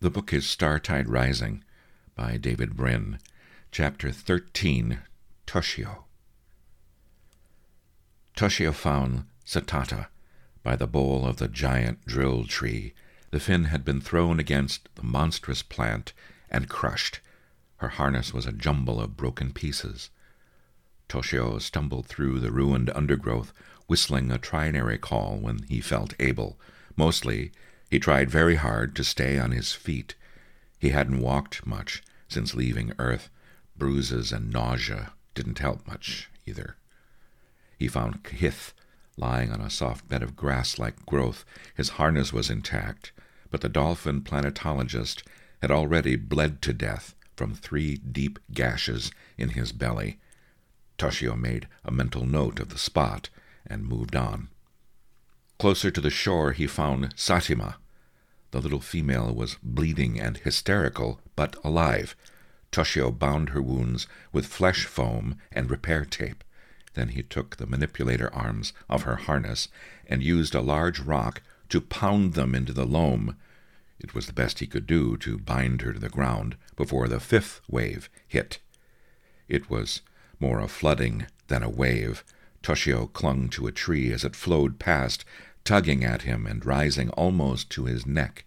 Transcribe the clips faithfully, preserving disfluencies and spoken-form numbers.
The book is Startide Rising by David Brin, Chapter thirteen, Toshio. Toshio found Satata by the bole of the giant drill tree. The fin had been thrown against the monstrous plant and crushed. Her harness was a jumble of broken pieces. Toshio stumbled through the ruined undergrowth, whistling a trinary call when he felt able. Mostly, he tried very hard to stay on his feet. He hadn't walked much since leaving Earth. Bruises and nausea didn't help much, either. He found Kith lying on a soft bed of grass-like growth. His harness was intact, but the dolphin planetologist had already bled to death from three deep gashes in his belly. Toshio made a mental note of the spot and moved on. Closer to the shore he found Satima. The little female was bleeding and hysterical, but alive. Toshio bound her wounds with flesh foam and repair tape. Then he took the manipulator arms of her harness and used a large rock to pound them into the loam. It was the best he could do to bind her to the ground before the fifth wave hit. It was more a flooding than a wave. Toshio clung to a tree as it flowed past, tugging at him and rising almost to his neck.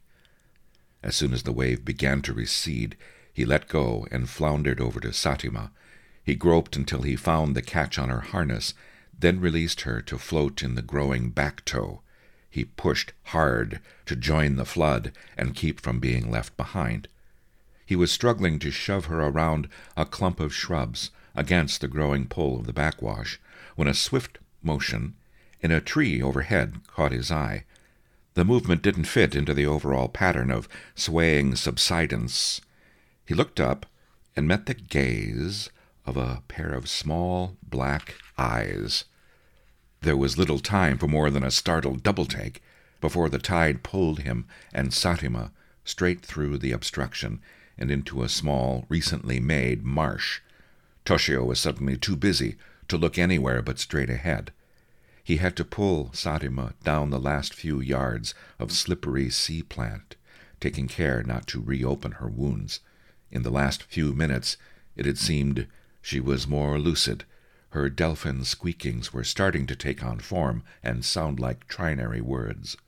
As soon as the wave began to recede, he let go and floundered over to Satima. He groped until he found the catch on her harness, then released her to float in the growing back tow. He pushed hard to join the flood and keep from being left behind. He was struggling to shove her around a clump of shrubs against the growing pull of the backwash, when a swift motion in a tree overhead caught his eye. The movement didn't fit into the overall pattern of swaying subsidence. He looked up and met the gaze of a pair of small black eyes. There was little time for more than a startled double-take before the tide pulled him and Satima straight through the obstruction and into a small, recently made marsh. Toshio was suddenly too busy to look anywhere but straight ahead. He had to pull Satima down the last few yards of slippery sea plant, taking care not to reopen her wounds. In the last few minutes, it had seemed she was more lucid. Her delphin squeakings were starting to take on form and sound like trinary words.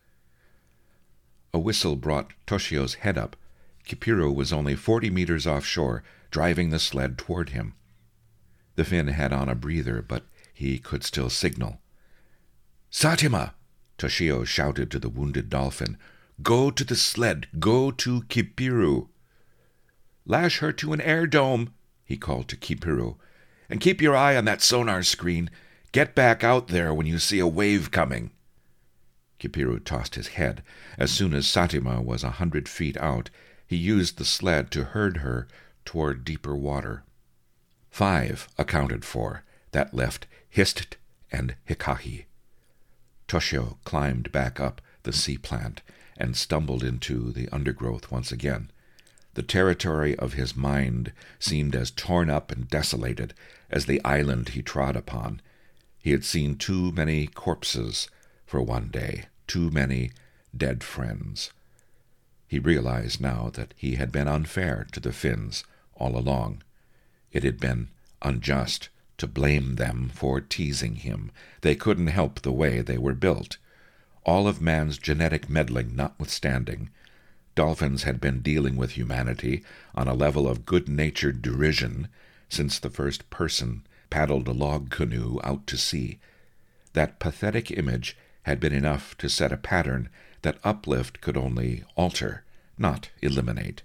A whistle brought Toshio's head up. Kipiru was only forty meters offshore, driving the sled toward him. The fin had on a breather, but he could still signal. "Satima!" Toshio shouted to the wounded dolphin. "Go to the sled! Go to Kipiru!" "Lash her to an air dome," he called to Kipiru. "And keep your eye on that sonar screen. Get back out there when you see a wave coming." Kipiru tossed his head. As soon as Satima was a hundred feet out, he used the sled to herd her toward deeper water. Five accounted for. That left Hist and Hikahi. Toshio climbed back up the sea plant and stumbled into the undergrowth once again. The territory of his mind seemed as torn up and desolated as the island he trod upon. He had seen too many corpses for one day, too many dead friends. He realized now that he had been unfair to the Finns all along. It had been unjust to blame them for teasing him. They couldn't help the way they were built. All of man's genetic meddling notwithstanding, dolphins had been dealing with humanity on a level of good-natured derision since the first person paddled a log canoe out to sea. That pathetic image had been enough to set a pattern that Uplift could only alter, not eliminate.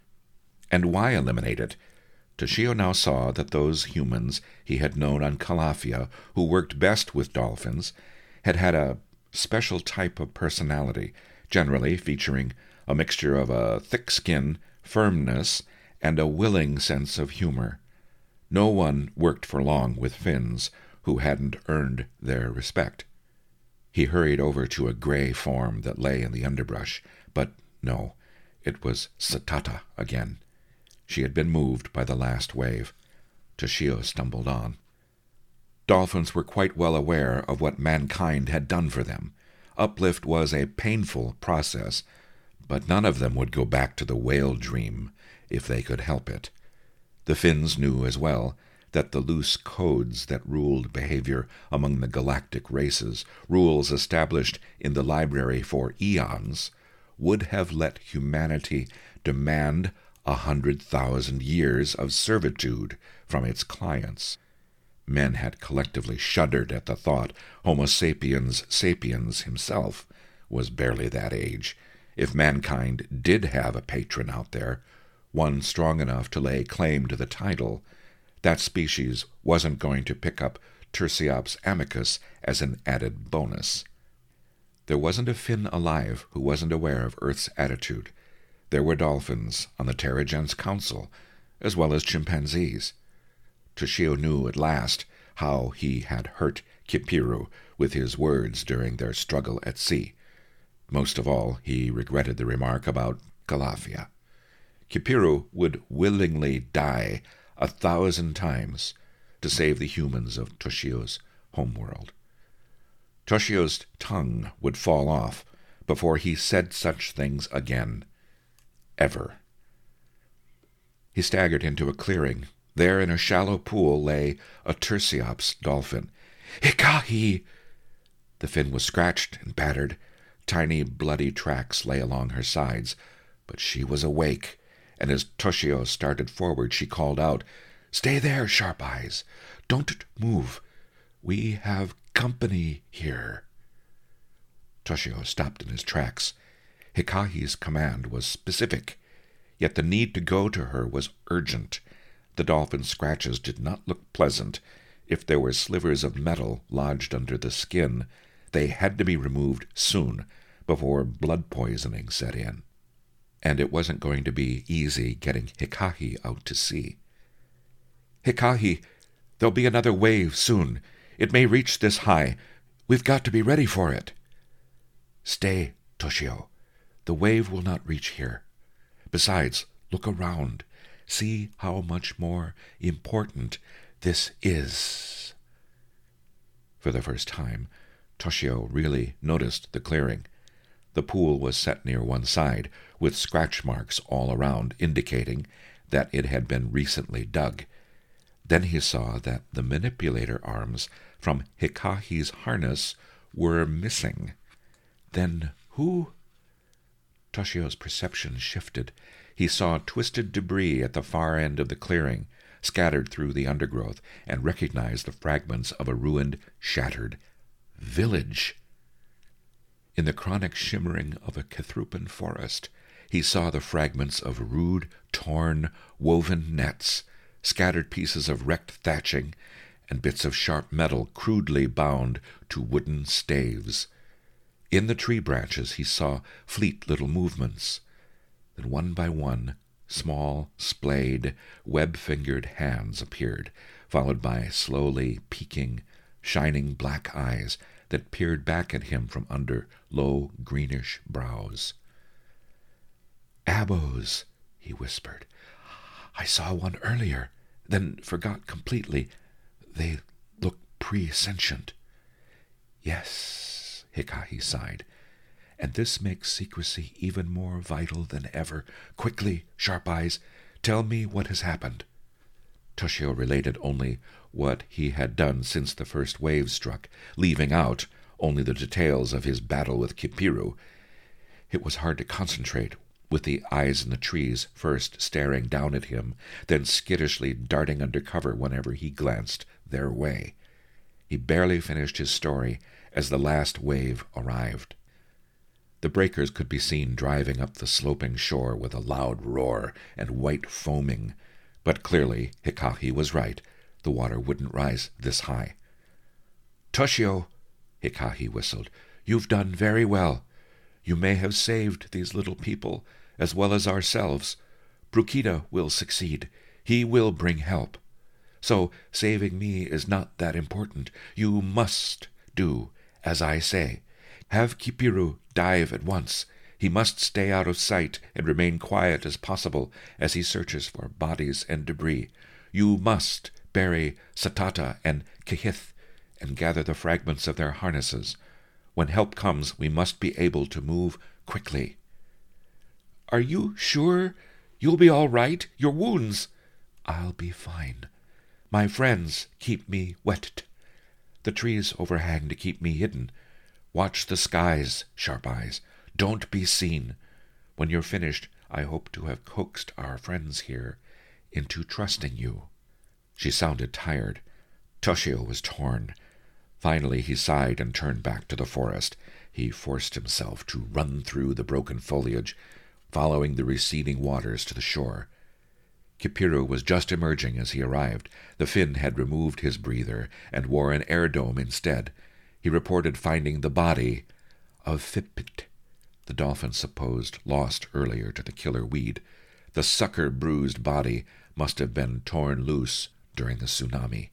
And why eliminate it? Toshio now saw that those humans he had known on Calafia who worked best with dolphins had had a special type of personality, generally featuring a mixture of a thick skin, firmness, and a willing sense of humor. No one worked for long with Finns who hadn't earned their respect. He hurried over to a gray form that lay in the underbrush, but no, it was Satata again. She had been moved by the last wave. Toshio stumbled on. Dolphins were quite well aware of what mankind had done for them. Uplift was a painful process, but none of them would go back to the whale dream if they could help it. The Finns knew as well that the loose codes that ruled behavior among the galactic races, rules established in the library for eons, would have let humanity demand a hundred thousand years of servitude from its clients. Men had collectively shuddered at the thought Homo sapiens sapiens himself was barely that age. If mankind did have a patron out there, one strong enough to lay claim to the title, that species wasn't going to pick up Tursiops amicus as an added bonus. There wasn't a Finn alive who wasn't aware of Earth's attitude. There were dolphins on the Terrigens Council, as well as chimpanzees. Toshio knew at last how he had hurt Kipiru with his words during their struggle at sea. Most of all, he regretted the remark about Calafia. Kipiru would willingly die a thousand times to save the humans of Toshio's homeworld. Toshio's tongue would fall off before he said such things again. Ever. He staggered into a clearing. There in a shallow pool lay a Tursiops dolphin. "Hikahi!" The fin was scratched and battered. Tiny bloody tracks lay along her sides, but she was awake, and as Toshio started forward she called out, "Stay there, Sharp Eyes! Don't move! We have company here." Toshio stopped in his tracks. Hikahi's command was specific, yet the need to go to her was urgent. The dolphin's scratches did not look pleasant. If there were slivers of metal lodged under the skin, they had to be removed soon, before blood poisoning set in. And it wasn't going to be easy getting Hikahi out to sea. "Hikahi, there'll be another wave soon. It may reach this high. We've got to be ready for it." "Stay, Toshio. The wave will not reach here. Besides, look around. See how much more important this is." For the first time, Toshio really noticed the clearing. The pool was set near one side, with scratch marks all around, indicating that it had been recently dug. Then he saw that the manipulator arms from Hikahi's harness were missing. Then who? Toshio's perception shifted. He saw twisted debris at the far end of the clearing, scattered through the undergrowth, and recognized the fragments of a ruined, shattered village. In the chronic shimmering of a Kithrupan forest, he saw the fragments of rude, torn, woven nets, scattered pieces of wrecked thatching, and bits of sharp metal crudely bound to wooden staves. In the tree branches he saw fleet little movements. Then one by one, small, splayed, web-fingered hands appeared, followed by slowly peeking, shining black eyes that peered back at him from under low greenish brows. "Abos," he whispered. "I saw one earlier, then forgot completely. They look pre-sentient." "Yes," Hikahi sighed, "and this makes secrecy even more vital than ever. Quickly, Sharp Eyes, tell me what has happened." Toshio related only what he had done since the first wave struck, leaving out only the details of his battle with Kipiru. It was hard to concentrate, with the eyes in the trees first staring down at him, then skittishly darting under cover whenever he glanced their way. He barely finished his story as the last wave arrived. The breakers could be seen driving up the sloping shore with a loud roar and white foaming, but clearly Hikahi was right. The water wouldn't rise this high. "Toshio," Hikahi whistled, "you've done very well. You may have saved these little people, as well as ourselves. Brukida will succeed. He will bring help. So saving me is not that important. You must do as I say. Have Kipiru dive at once. He must stay out of sight and remain quiet as possible as he searches for bodies and debris. You must bury Satata and Kehith and gather the fragments of their harnesses. When help comes, we must be able to move quickly." Are you sure you'll be all right? Your wounds? I'll be fine. My friends keep me wet. The trees overhang to keep me hidden. Watch the skies, Sharp Eyes. Don't be seen. When you're finished, I hope to have coaxed our friends here into trusting you. She sounded tired. Toshio was torn. Finally he sighed and turned back to the forest. He forced himself to run through the broken foliage, following the receding waters to the shore. Kipiru was just emerging as he arrived. The Finn had removed his breather and wore an air dome instead. He reported finding the body of Fipit, the dolphin supposed lost earlier to the killer weed. The sucker-bruised body must have been torn loose during the tsunami.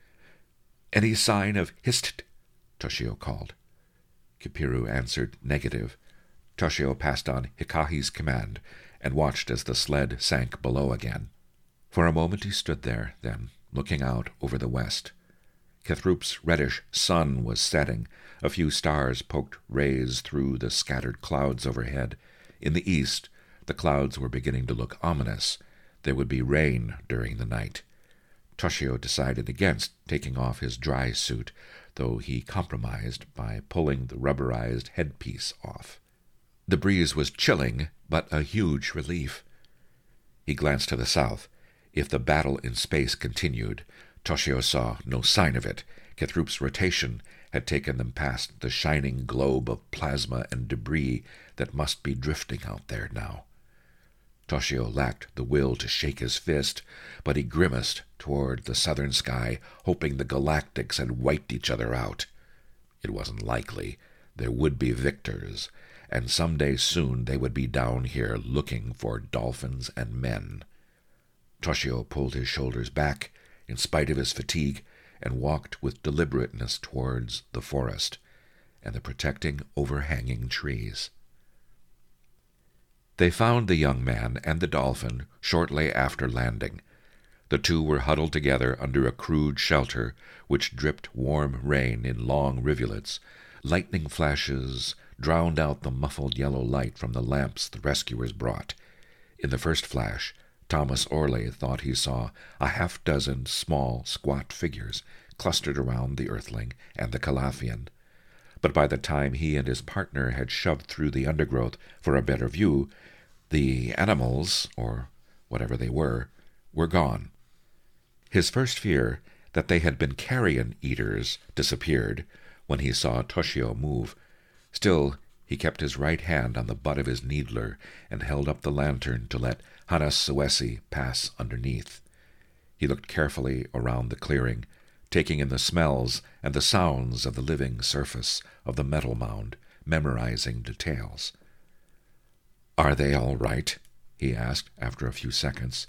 Any sign of Histit? Toshio called. Kipiru answered negative. Toshio passed on Hikahi's command and watched as the sled sank below again. For a moment he stood there, then, looking out over the west. Kethrup's reddish sun was setting. A few stars poked rays through the scattered clouds overhead. In the east, the clouds were beginning to look ominous. There would be rain during the night. Toshio decided against taking off his dry suit, though he compromised by pulling the rubberized headpiece off. The breeze was chilling, but a huge relief. He glanced to the south. If the battle in space continued, Toshio saw no sign of it. Kethrup's rotation had taken them past the shining globe of plasma and debris that must be drifting out there now. Toshio lacked the will to shake his fist, but he grimaced toward the southern sky, hoping the galactics had wiped each other out. It wasn't likely. There would be victors, and someday soon they would be down here looking for dolphins and men. Toshio pulled his shoulders back, in spite of his fatigue, and walked with deliberateness towards the forest and the protecting, overhanging trees. They found the young man and the dolphin shortly after landing. The two were huddled together under a crude shelter which dripped warm rain in long rivulets. Lightning flashes drowned out the muffled yellow light from the lamps the rescuers brought. In the first flash, Thomas Orley thought he saw a half-dozen small, squat figures clustered around the Earthling and the Calafian. But by the time he and his partner had shoved through the undergrowth for a better view, the animals, or whatever they were, were gone. His first fear that they had been carrion eaters disappeared when he saw Toshio move. Still, he kept his right hand on the butt of his needler and held up the lantern to let Hana Suesi pass underneath. He looked carefully around the clearing, taking in the smells and the sounds of the living surface of the metal mound, memorizing details. "Are they all right?" he asked after a few seconds.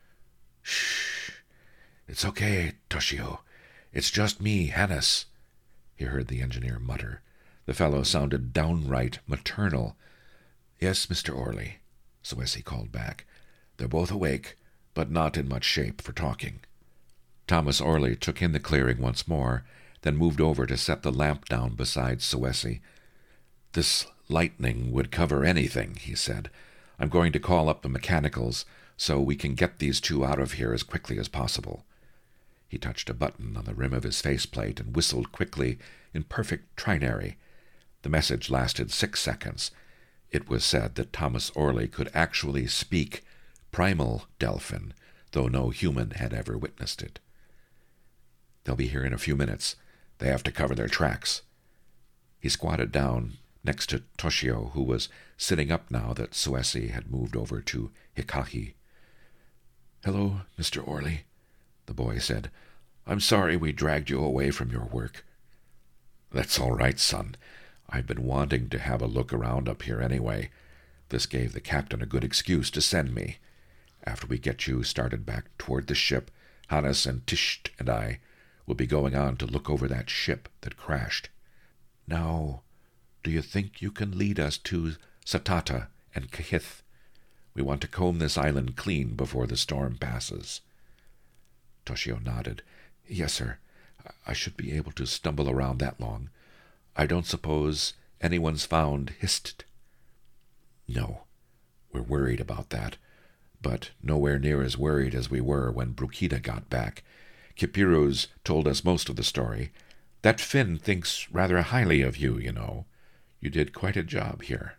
"Shh. It's okay, Toshio. It's just me, Hannes," he heard the engineer mutter. The fellow sounded downright maternal. "Yes, Mister Orley," Suesi called back. "They're both awake, but not in much shape for talking." Thomas Orley took in the clearing once more, then moved over to set the lamp down beside Suesi. "This lightning would cover anything," he said. "I'm going to call up the mechanicals so we can get these two out of here as quickly as possible." He touched a button on the rim of his faceplate and whistled quickly in perfect trinary. The message lasted six seconds. It was said that Thomas Orley could actually speak primal Delphin, though no human had ever witnessed it. "They'll be here in a few minutes. They have to cover their tracks." He squatted down next to Toshio, who was sitting up now that Suesi had moved over to Hikahi. "Hello, Mister Orley," the boy said. "I'm sorry we dragged you away from your work." "That's all right, son. I've been wanting to have a look around up here anyway. This gave the captain a good excuse to send me. After we get you started back toward the ship, Hannes and Tisht and I will be going on to look over that ship that crashed. Now, do you think you can lead us to Satata and Kahith? We want to comb this island clean before the storm passes." Toshio nodded. "Yes, sir. I should be able to stumble around that long. I don't suppose anyone's found Histit?" "No. We're worried about that, but nowhere near as worried as we were when Brukida got back. Kipiro's told us most of the story. That Finn thinks rather highly of you, you know. You did quite a job here."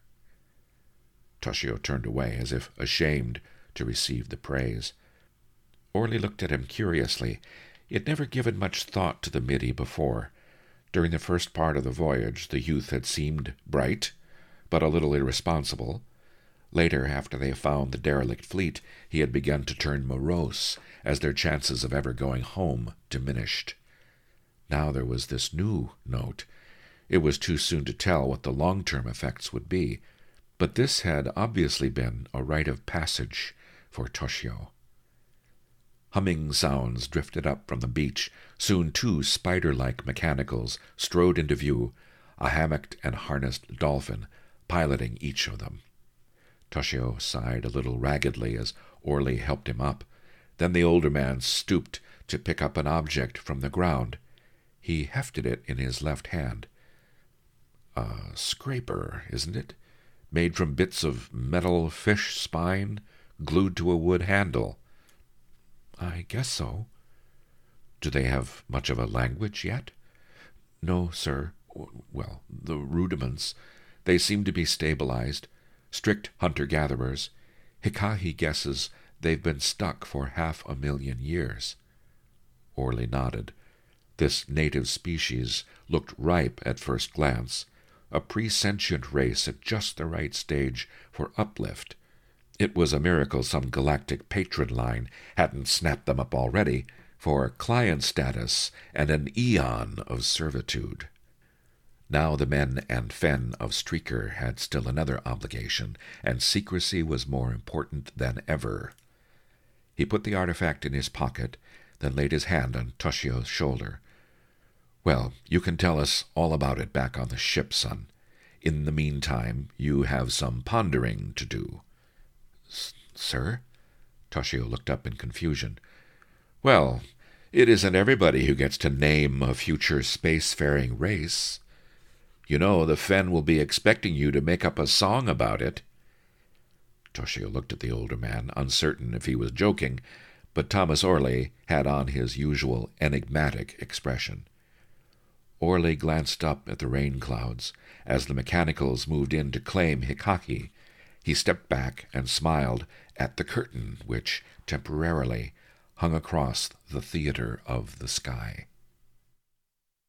Toshio turned away, as if ashamed to receive the praise. Orly looked at him curiously. He had never given much thought to the middy before. During the first part of the voyage, the youth had seemed bright, but a little irresponsible. Later, after they found the derelict fleet, he had begun to turn morose, as their chances of ever going home diminished. Now there was this new note. It was too soon to tell what the long-term effects would be, but this had obviously been a rite of passage for Toshio. Humming sounds drifted up from the beach. Soon two spider-like mechanicals strode into view, a hammocked and harnessed dolphin piloting each of them. Toshio sighed a little raggedly as Orly helped him up. Then the older man stooped to pick up an object from the ground. He hefted it in his left hand. A scraper, isn't it? Made from bits of metal fish spine glued to a wood handle. I guess so. Do they have much of a language yet? No, sir. Well, the rudiments. They seem to be stabilized. Strict hunter-gatherers. Hikahi guesses they've been stuck for half a million years. Orly nodded. This native species looked ripe at first glance, a pre-sentient race at just the right stage for uplift. It was a miracle some galactic patron line hadn't snapped them up already for client status and an eon of servitude. Now the men and Fen of Streaker had still another obligation, and secrecy was more important than ever. He put the artifact in his pocket, then laid his hand on Toshio's shoulder. "Well, you can tell us all about it back on the ship, son. In the meantime, you have some pondering to do." "Sir?" Toshio looked up in confusion. "Well, it isn't everybody who gets to name a future spacefaring race. You know, the Fen will be expecting you to make up a song about it." Toshio looked at the older man, uncertain if he was joking, but Thomas Orly had on his usual enigmatic expression. Orly glanced up at the rain clouds. As the mechanicals moved in to claim Hikahi, he stepped back and smiled at the curtain which, temporarily, hung across the theater of the sky.